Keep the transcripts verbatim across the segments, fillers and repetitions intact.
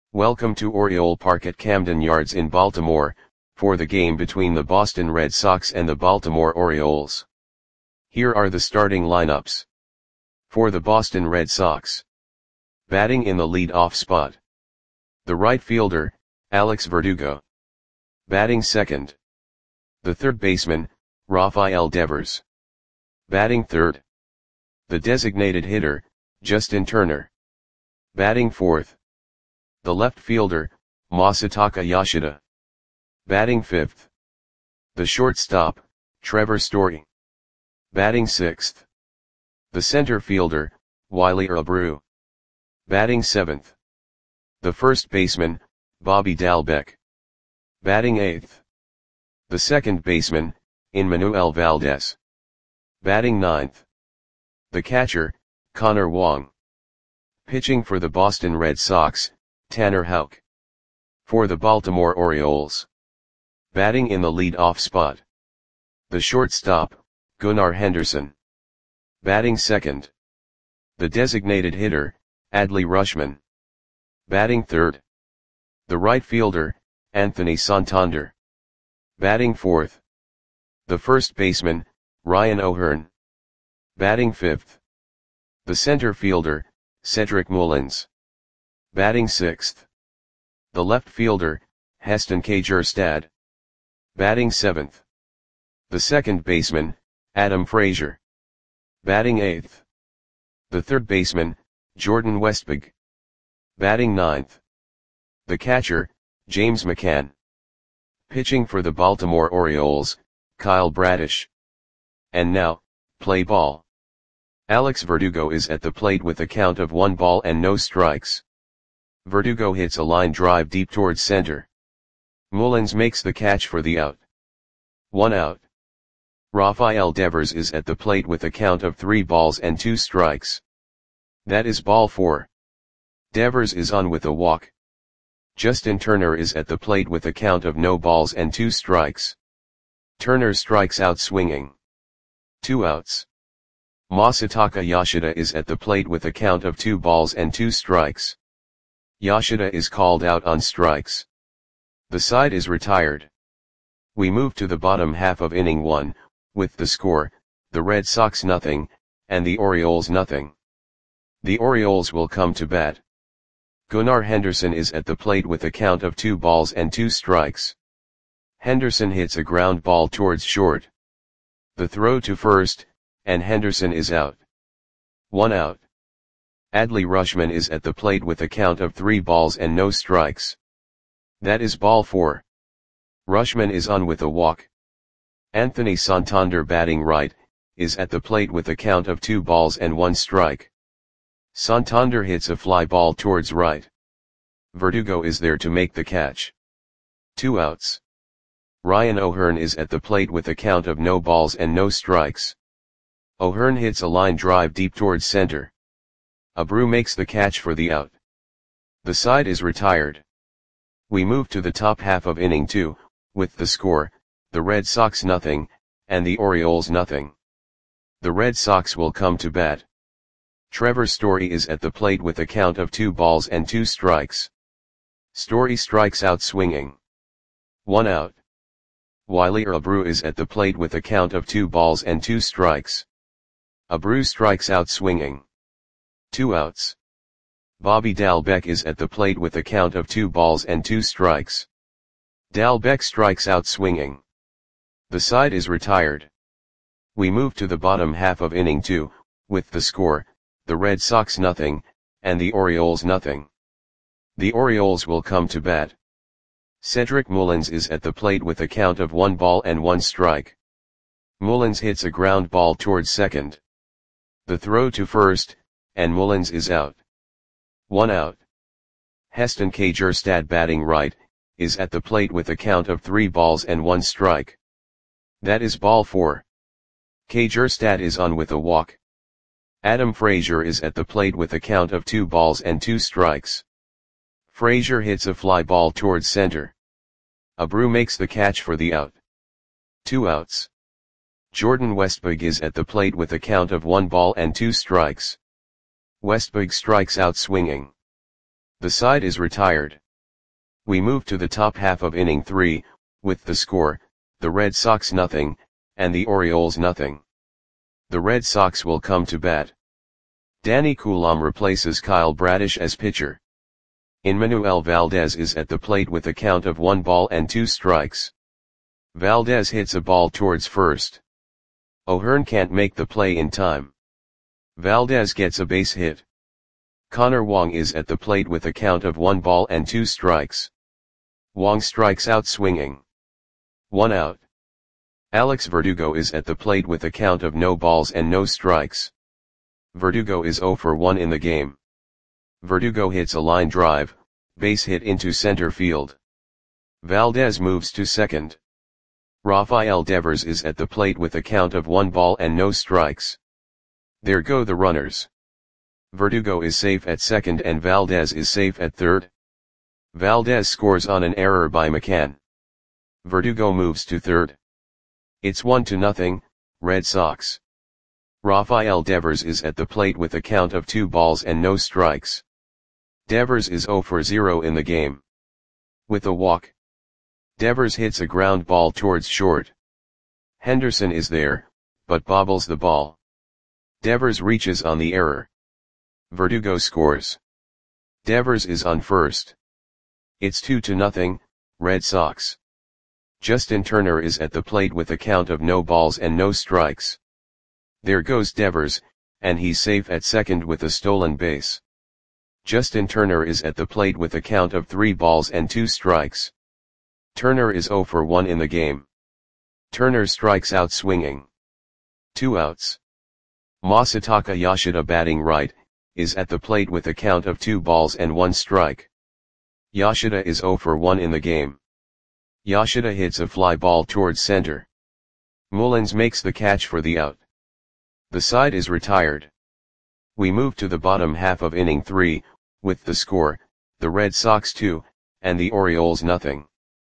Welcome to Oriole Park at Camden Yards in Baltimore, for the game between the Boston Red Sox and the Baltimore Orioles. Here are the starting lineups. For the Boston Red Sox. Batting in the lead-off spot. The right fielder, Alex Verdugo. Batting second. The third baseman, Rafael Devers. Batting third. The designated hitter, Justin Turner. Batting fourth. The left fielder, Masataka Yoshida. Batting fifth. The shortstop, Trevor Story. Batting sixth. The center fielder, Wiley Abreu. Batting seventh. The first baseman, Bobby Dalbec. Batting eighth. The second baseman, Emmanuel Valdez. Batting ninth. The catcher, Connor Wong. Pitching for the Boston Red Sox, Tanner Houck. For the Baltimore Orioles. Batting in the lead-off spot. The shortstop, Gunnar Henderson. Batting second. The designated hitter, Adley Rutschman. Batting third. The right fielder, Anthony Santander. Batting fourth. The first baseman, Ryan O'Hearn. Batting fifth. The center fielder, Cedric Mullins. Batting sixth. The left fielder, Heston Kjerstad. Batting seventh. The second baseman, Adam Frazier. Batting eighth. The third baseman, Jordan Westburg. Batting ninth. The catcher, James McCann. Pitching for the Baltimore Orioles, Kyle Bradish. And now, play ball. Alex Verdugo is at the plate with a count of one ball and no strikes. Verdugo hits a line drive deep towards center. Mullins makes the catch for the out. One out. Rafael Devers is at the plate with a count of three balls and two strikes. That is ball four. Devers is on with a walk. Justin Turner is at the plate with a count of no balls and two strikes. Turner strikes out swinging. Two outs. Masataka Yoshida is at the plate with a count of two balls and two strikes. Yoshida is called out on strikes. The side is retired. We move to the bottom half of inning one, with the score, the Red Sox nothing, and the Orioles nothing. The Orioles will come to bat. Gunnar Henderson is at the plate with a count of two balls and two strikes. Henderson hits a ground ball towards short. The throw to first, and Henderson is out. One out. Adley Rutschman is at the plate with a count of three balls and no strikes. That is ball four. Rutschman is on with a walk. Anthony Santander, batting right, is at the plate with a count of two balls and one strike. Santander hits a fly ball towards right. Verdugo is there to make the catch. Two outs. Ryan O'Hearn is at the plate with a count of no balls and no strikes. O'Hearn hits a line drive deep towards center. Abreu makes the catch for the out. The side is retired. We move to the top half of inning two, with the score, the Red Sox nothing, and the Orioles nothing. The Red Sox will come to bat. Trevor Story is at the plate with a count of two balls and two strikes. Story strikes out swinging. One out. Wiley Abreu is at the plate with a count of two balls and two strikes. Abreu strikes out swinging. Two outs. Bobby Dalbec is at the plate with a count of two balls and two strikes. Dalbec strikes out swinging. The side is retired. We move to the bottom half of inning two, with the score, the Red Sox nothing, and the Orioles nothing. The Orioles will come to bat. Cedric Mullins is at the plate with a count of one ball and one strike. Mullins hits a ground ball towards second. The throw to first, and Mullins is out. One out. Heston Kjerstad, batting right, is at the plate with a count of three balls and one strike. That is ball four. Kjerstad is on with a walk. Adam Frazier is at the plate with a count of two balls and two strikes. Frazier hits a fly ball towards center. Abreu makes the catch for the out. Two outs. Jordan Westburg is at the plate with a count of one ball and two strikes. Westburg strikes out swinging. The side is retired. We move to the top half of inning three, with the score, the Red Sox nothing, and the Orioles nothing. The Red Sox will come to bat. Danny Coulombe replaces Kyle Bradish as pitcher. Enmanuel Valdez is at the plate with a count of one ball and two strikes. Valdez hits a ball towards first. O'Hearn can't make the play in time. Valdez gets a base hit. Connor Wong is at the plate with a count of one ball and two strikes. Wong strikes out swinging. One out. Alex Verdugo is at the plate with a count of no balls and no strikes. Verdugo is zero for one in the game. Verdugo hits a line drive, base hit into center field. Valdez moves to second. Rafael Devers is at the plate with a count of one ball and no strikes. There go the runners. Verdugo is safe at second and Valdez is safe at third. Valdez scores on an error by McCann. Verdugo moves to third. It's one to nothing, Red Sox. Rafael Devers is at the plate with a count of two balls and no strikes. Devers is zero for zero in the game. With a walk. Devers hits a ground ball towards short. Henderson is there, but bobbles the ball. Devers reaches on the error. Verdugo scores. Devers is on first. It's two to nothing, Red Sox. Justin Turner is at the plate with a count of no balls and no strikes. There goes Devers, and he's safe at second with a stolen base. Justin Turner is at the plate with a count of three balls and two strikes. Turner is zero for one in the game. Turner strikes out swinging. Two outs. Masataka Yoshida batting right, is at the plate with a count of two balls and one strike. Yoshida is zero for one in the game. Yoshida hits a fly ball towards center. Mullins makes the catch for the out. The side is retired. We move to the bottom half of inning three, with the score, the Red Sox two, and the Orioles nothing.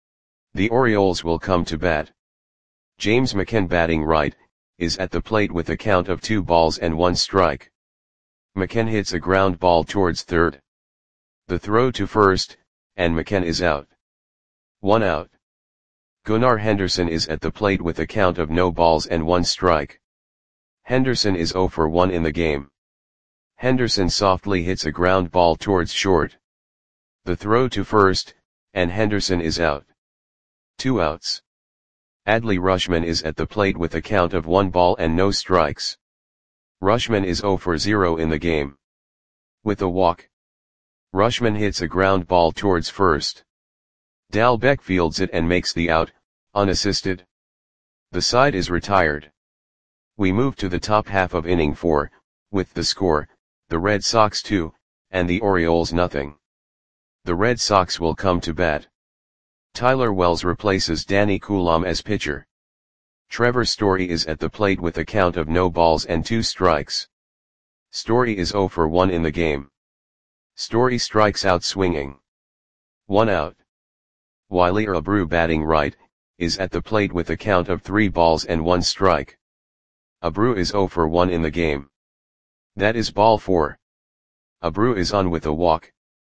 The Orioles will come to bat. James McCann batting right, is at the plate with a count of two balls and one strike. McCann hits a ground ball towards third. The throw to first, and McCann is out. One out. Gunnar Henderson is at the plate with a count of no balls and one strike. Henderson is zero for one in the game. Henderson softly hits a ground ball towards short. The throw to first, and Henderson is out. Two outs. Adley Rutschman is at the plate with a count of one ball and no strikes. Rutschman is zero for zero in the game. With a walk. Rutschman hits a ground ball towards first. Dalbec fields it and makes the out, unassisted. The side is retired. We move to the top half of inning four, with the score, the Red Sox two, and the Orioles nothing. The Red Sox will come to bat. Tyler Wells replaces Danny Coulombe as pitcher. Trevor Story is at the plate with a count of no balls and two strikes. Story is zero for one in the game. Story strikes out swinging. One out. Wiley Abreu batting right, is at the plate with a count of three balls and one strike. Abreu is zero for one in the game. That is ball four. Abreu is on with a walk.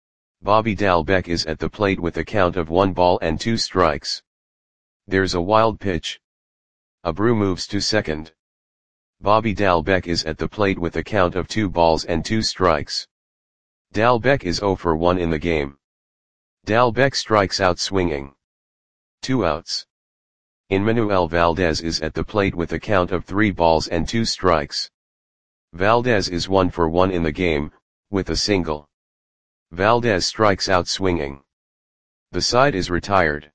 Bobby Dalbec is at the plate with a count of one ball and two strikes. There's a wild pitch. Abreu moves to second. Bobby Dalbec is at the plate with a count of two balls and two strikes. Dalbec is zero for one in the game. Dalbec strikes out swinging. Two outs. Enmanuel Valdez is at the plate with a count of three balls and two strikes. Valdez is one for one in the game, with a single. Valdez strikes out swinging. The side is retired.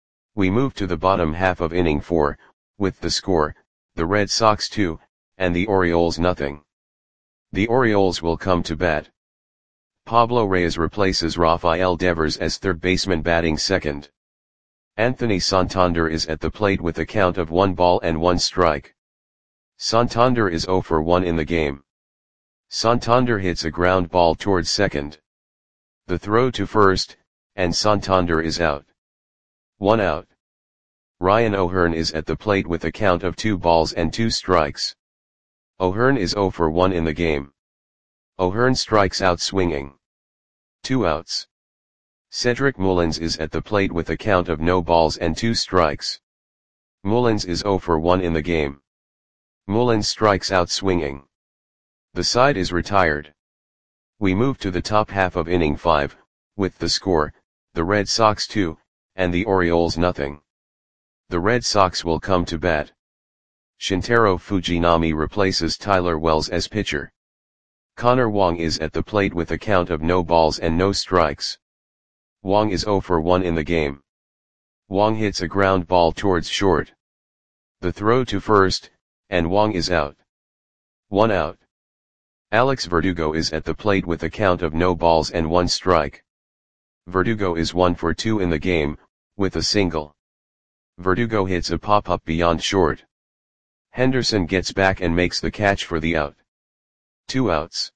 We move to the bottom half of inning four, with the score, the Red Sox two, and the Orioles nothing. The Orioles will come to bat. Pablo Reyes replaces Rafael Devers as third baseman batting second. Anthony Santander is at the plate with a count of one ball and one strike. Santander is zero for one in the game. Santander hits a ground ball towards second. The throw to first, and Santander is out. One out. Ryan O'Hearn is at the plate with a count of two balls and two strikes. O'Hearn is zero for one in the game. O'Hearn strikes out swinging. Two outs. Cedric Mullins is at the plate with a count of no balls and two strikes. Mullins is zero for one in the game. Mullins strikes out swinging. The side is retired. We move to the top half of inning five, with the score, the Red Sox two, and the Orioles nothing. The Red Sox will come to bat. Shintaro Fujinami replaces Tyler Wells as pitcher. Connor Wong is at the plate with a count of no balls and no strikes. Wong is zero for one in the game. Wong hits a ground ball towards short. The throw to first, and Wong is out. One out. Alex Verdugo is at the plate with a count of no balls and one strike. Verdugo is one for two in the game, with a single. Verdugo hits a pop-up beyond short. Henderson gets back and makes the catch for the out. Two outs.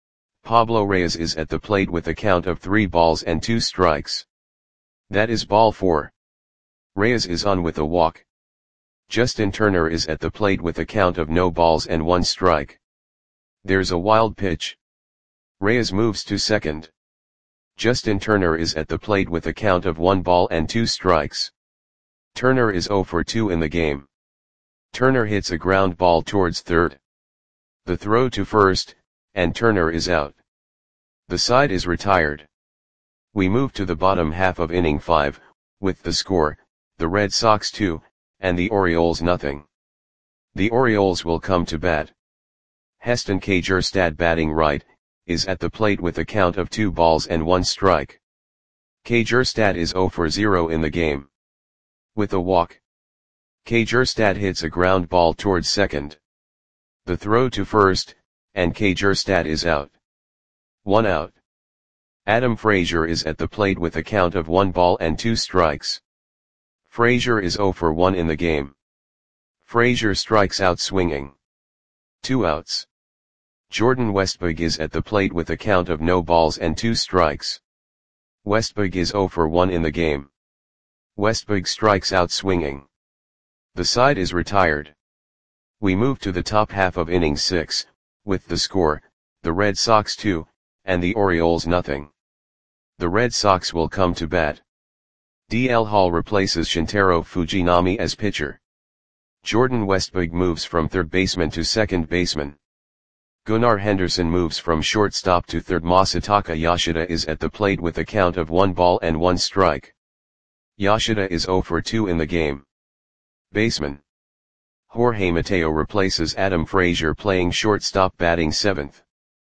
Pablo Reyes is at the plate with a count of three balls and two strikes. That is ball four. Reyes is on with a walk. Justin Turner is at the plate with a count of no balls and one strike. There's a wild pitch. Reyes moves to second. Justin Turner is at the plate with a count of one ball and two strikes. Turner is zero for two in the game. Turner hits a ground ball towards third. The throw to first, and Turner is out. The side is retired. We move to the bottom half of inning five, with the score, the Red Sox two, and the Orioles nothing. The Orioles will come to bat. Heston Kjerstad batting right, is at the plate with a count of two balls and one strike. Kjerstad is zero for zero in the game. With a walk. Kjerstad hits a ground ball towards second. The throw to first, and Kjerstad is out. One out. Adam Frazier is at the plate with a count of one ball and two strikes. Frazier is zero for one in the game. Frazier strikes out swinging. Two outs. Jordan Westburg is at the plate with a count of no balls and two strikes. Westburg is zero for one in the game. Westburg strikes out swinging. The side is retired. We move to the top half of inning six, with the score, the Red Sox two, and the Orioles nothing. The Red Sox will come to bat. D L Hall replaces Shintaro Fujinami as pitcher. Jordan Westburg moves from third baseman to second baseman. Gunnar Henderson moves from shortstop to third. Masataka Yoshida is at the plate with a count of one ball and one strike. Yoshida is zero for two in the game. Baseman. Jorge Mateo replaces Adam Frazier playing shortstop batting seventh.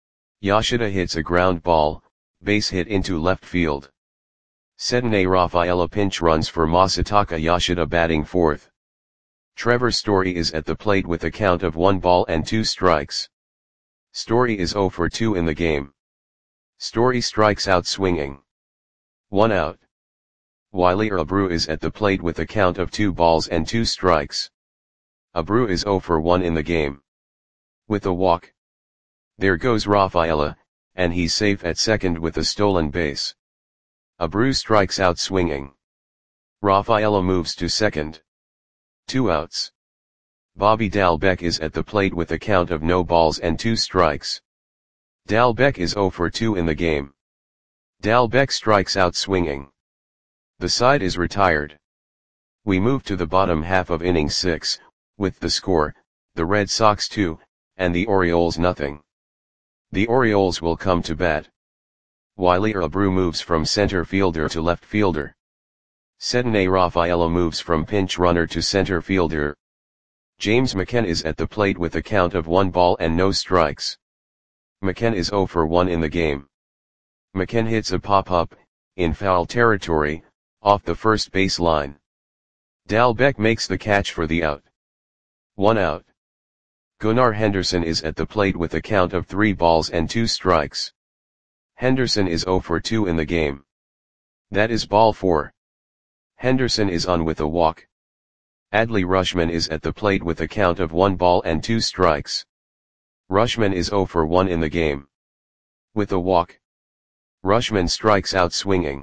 Yoshida hits a ground ball, base hit into left field. Sedane Rafaela pinch runs for Masataka Yoshida batting fourth. Trevor Story is at the plate with a count of one ball and two strikes. Story is zero for two in the game. Story strikes out swinging. One out. Wiley Abreu is at the plate with a count of two balls and two strikes. Abreu is zero for one in the game. With a walk. There goes Rafaela, and he's safe at second with a stolen base. Abreu strikes out swinging. Rafaela moves to second. Two outs. Bobby Dalbec is at the plate with a count of no balls and two strikes. Dalbec is zero for two in the game. Dalbec strikes out swinging. The side is retired. We move to the bottom half of inning six, with the score, the Red Sox two, and the Orioles nothing. The Orioles will come to bat. Wiley Abreu moves from center fielder to left fielder. Sedane Rafaela moves from pinch runner to center fielder. James McKenna is at the plate with a count of one ball and no strikes. McKenna is zero for one in the game. McKenna hits a pop-up, in foul territory, off the first base line. Dalbec makes the catch for the out. One out. Gunnar Henderson is at the plate with a count of three balls and two strikes. Henderson is zero for two in the game. That is ball four. Henderson is on with a walk. Adley Rutschman is at the plate with a count of one ball and two strikes. Rutschman is zero for one in the game. With a walk. Rutschman strikes out swinging.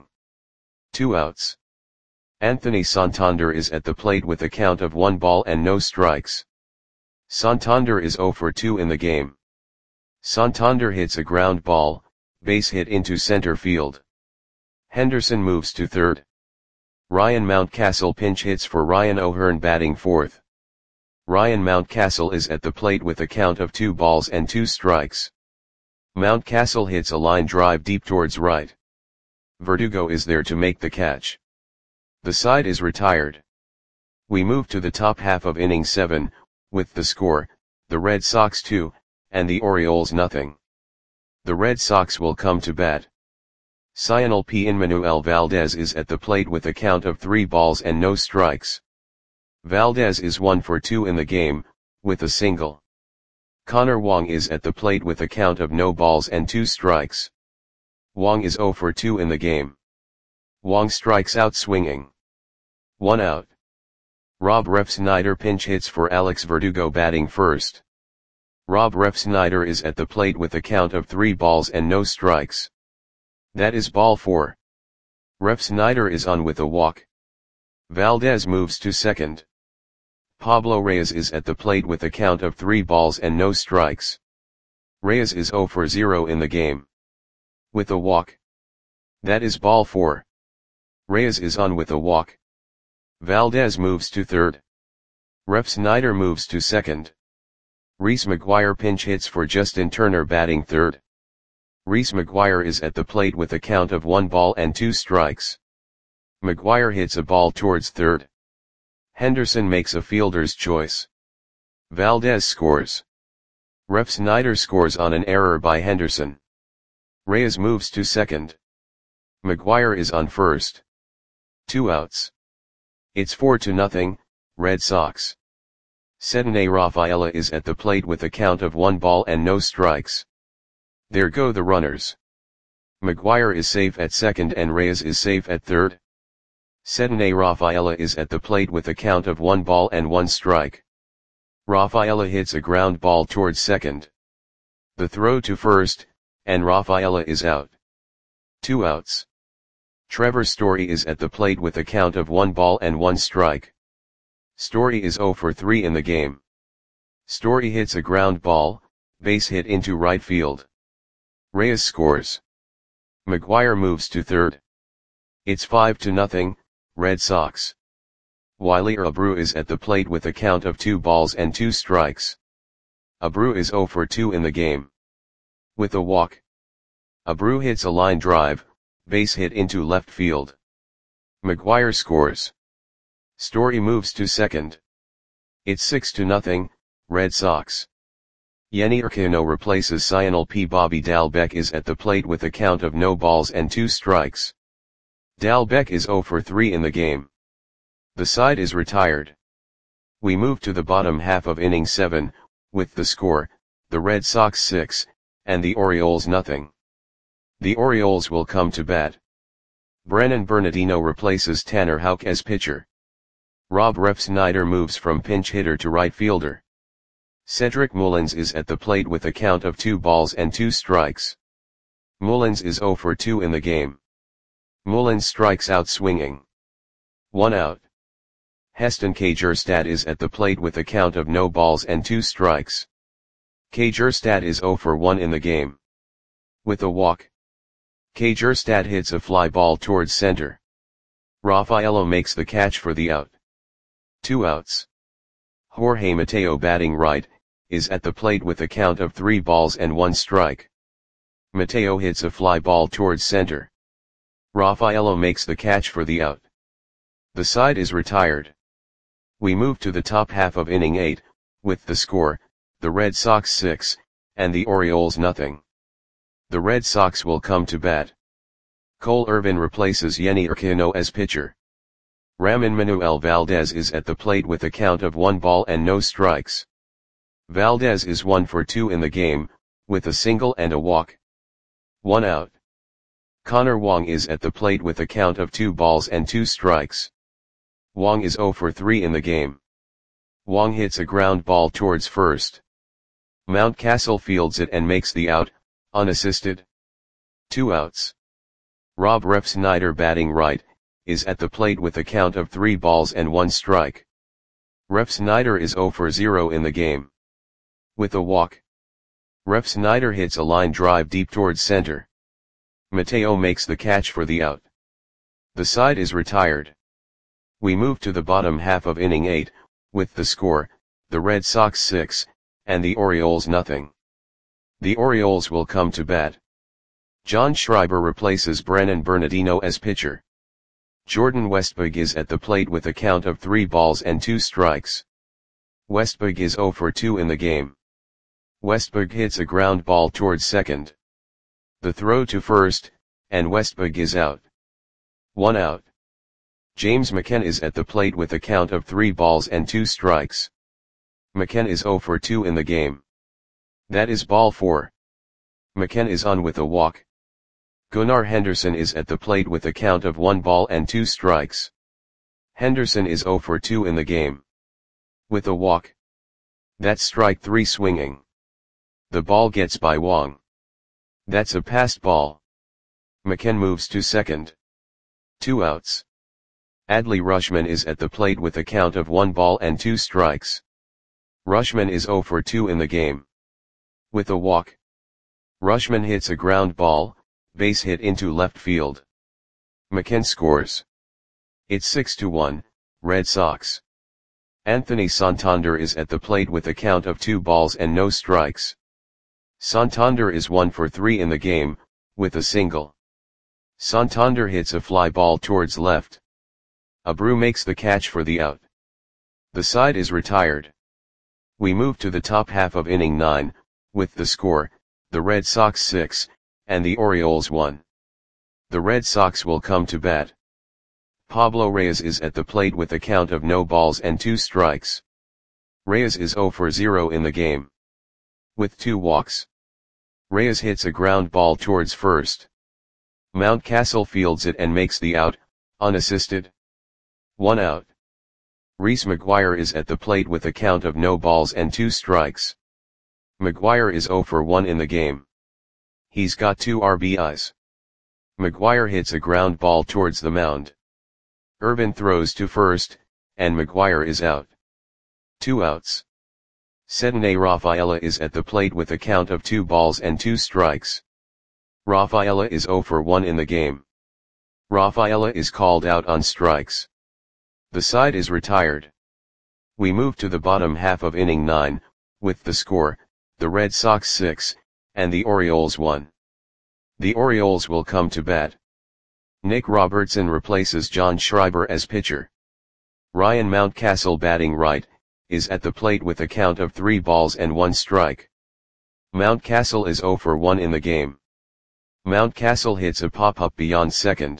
Two outs. Anthony Santander is at the plate with a count of one ball and no strikes. Santander is zero for two in the game. Santander hits a ground ball, base hit into center field. Henderson moves to third. Ryan Mountcastle pinch hits for Ryan O'Hearn batting fourth. Ryan Mountcastle is at the plate with a count of two balls and two strikes. Mountcastle hits a line drive deep towards right. Verdugo is there to make the catch. The side is retired. We move to the top half of inning seven, with the score, the Red Sox two, and the Orioles nothing. The Red Sox will come to bat. Cionel P. Inmanuel Valdez is at the plate with a count of three balls and no strikes. Valdez is one for two in the game, with a single. Connor Wong is at the plate with a count of no balls and two strikes. Wong is zero for two in the game. Wong strikes out swinging. One out. Rob Refsnyder pinch hits for Alex Verdugo batting first. Rob Refsnyder is at the plate with a count of three balls and no strikes. That is ball four. Refsnyder is on with a walk. Valdez moves to second. Pablo Reyes is at the plate with a count of three balls and no strikes. Reyes is zero for zero in the game. With a walk. That is ball four. Reyes is on with a walk. Valdez moves to third. Refsnyder moves to second. Reese McGuire pinch hits for Justin Turner batting third. Reese McGuire is at the plate with a count of one ball and two strikes. McGuire hits a ball towards third. Henderson makes a fielder's choice. Valdez scores. Refsnyder scores on an error by Henderson. Reyes moves to second. McGuire is on first. Two outs. It's four to nothing, Red Sox. Cedney Rafaela is at the plate with a count of one ball and no strikes. There go the runners. McGuire is safe at second and Reyes is safe at third. Cedney Rafaela is at the plate with a count of one ball and one strike. Rafaela hits a ground ball towards second. The throw to first, and Rafaela is out. Two outs. Trevor Story is at the plate with a count of one ball and one strike. Story is zero for three in the game. Story hits a ground ball, base hit into right field. Reyes scores. McGuire moves to third. It's five to nothing, Red Sox. Wiley Abreu is at the plate with a count of two balls and two strikes. Abreu is zero for two in the game. With a walk. Abreu hits a line drive, base hit into left field. McGuire scores. Story moves to second. It's six to nothing, Red Sox. Yenny Urquiano replaces Cionel P. Bobby Dalbec is at the plate with a count of no balls and two strikes. Dalbec is zero for three in the game. The side is retired. We move to the bottom half of inning seven, with the score, the Red Sox six, and the Orioles nothing. The Orioles will come to bat. Brennan Bernardino replaces Tanner Houck as pitcher. Rob Refsnyder moves from pinch hitter to right fielder. Cedric Mullins is at the plate with a count of two balls and two strikes. Mullins is zero for two in the game. Mullins strikes out swinging. One out. Heston Kjerstad is at the plate with a count of no balls and two strikes. Kjerstad is zero for one in the game. With a walk. Kjerstad hits a fly ball towards center. Rafaelo makes the catch for the out. Two outs. Jorge Mateo batting right, is at the plate with a count of three balls and one strike. Mateo hits a fly ball towards center. Rafaelo makes the catch for the out. The side is retired. We move to the top half of inning eight, with the score, the Red Sox six, and the Orioles nothing. The Red Sox will come to bat. Cole Irvin replaces Yenny Urquiano as pitcher. Ramon Manuel Valdez is at the plate with a count of one ball and no strikes. Valdez is one for two in the game, with a single and a walk. One out. Connor Wong is at the plate with a count of two balls and two strikes. Wong is zero for three in the game. Wong hits a ground ball towards first. Mountcastle fields it and makes the out, unassisted. Two outs. Rob Refsnyder batting right, is at the plate with a count of three balls and one strike. Refsnyder is zero for zero in the game. With a walk. Refsnyder hits a line drive deep towards center. Mateo makes the catch for the out. The side is retired. We move to the bottom half of inning eight, with the score, the Red Sox six, and the Orioles nothing. The Orioles will come to bat. John Schreiber replaces Brennan Bernardino as pitcher. Jordan Westburg is at the plate with a count of three balls and two strikes. Westburg is oh for two in the game. Westburg hits a ground ball towards second. The throw to first, and Westburg is out. One out. James McCann is at the plate with a count of three balls and two strikes. McCann is oh for two in the game. That is ball four. McCann is on with a walk. Gunnar Henderson is at the plate with a count of one ball and two strikes. Henderson is oh for two in the game. With a walk. That's strike three swinging. The ball gets by Wong. That's a passed ball. McCann moves to second. Two outs. Adley Rutschman is at the plate with a count of one ball and two strikes. Rutschman is oh for two in the game. With a walk. Rutschman hits a ground ball, base hit into left field. McCann scores. It's six to one, Red Sox. Anthony Santander is at the plate with a count of two balls and no strikes. Santander is one for three in the game, with a single. Santander hits a fly ball towards left. Abreu makes the catch for the out. The side is retired. We move to the top half of inning nine, with the score, the Red Sox six, and the Orioles one. The Red Sox will come to bat. Pablo Reyes is at the plate with a count of no balls and two strikes. Reyes is oh for zero in the game. With two walks. Reyes hits a ground ball towards first. Mountcastle fields it and makes the out, unassisted. One out. Reese McGuire is at the plate with a count of no balls and two strikes. McGuire is oh for one in the game. He's got two R B Is. McGuire hits a ground ball towards the mound. Urban throws to first, and McGuire is out. Two outs. Cedney Rafaela is at the plate with a count of two balls and two strikes. Rafaela is oh for one in the game. Rafaela is called out on strikes. The side is retired. We move to the bottom half of inning nine, with the score, the Red Sox six, and the Orioles one. The Orioles will come to bat. Nick Robertson replaces John Schreiber as pitcher. Ryan Mountcastle, batting right, is at the plate with a count of three balls and one strike. Mountcastle is oh for one in the game. Mountcastle hits a pop-up beyond second.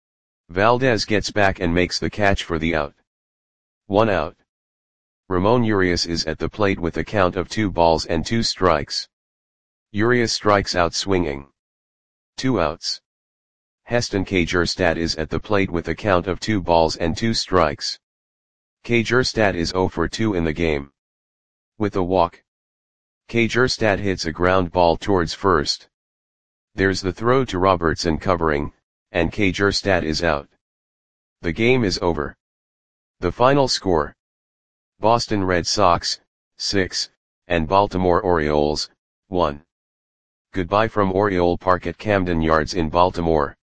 Valdez gets back and makes the catch for the out. One out. Ramon Urias is at the plate with a count of two balls and two strikes. Urias strikes out swinging. Two outs. Heston Kjerstad is at the plate with a count of two balls and two strikes. Kjerstad is oh for two in the game. With a walk. Kjerstad hits a ground ball towards first. There's the throw to Robertson covering, and Kjerstad is out. The game is over. The final score. Boston Red Sox, six, and Baltimore Orioles, one. Goodbye from Oriole Park at Camden Yards in Baltimore.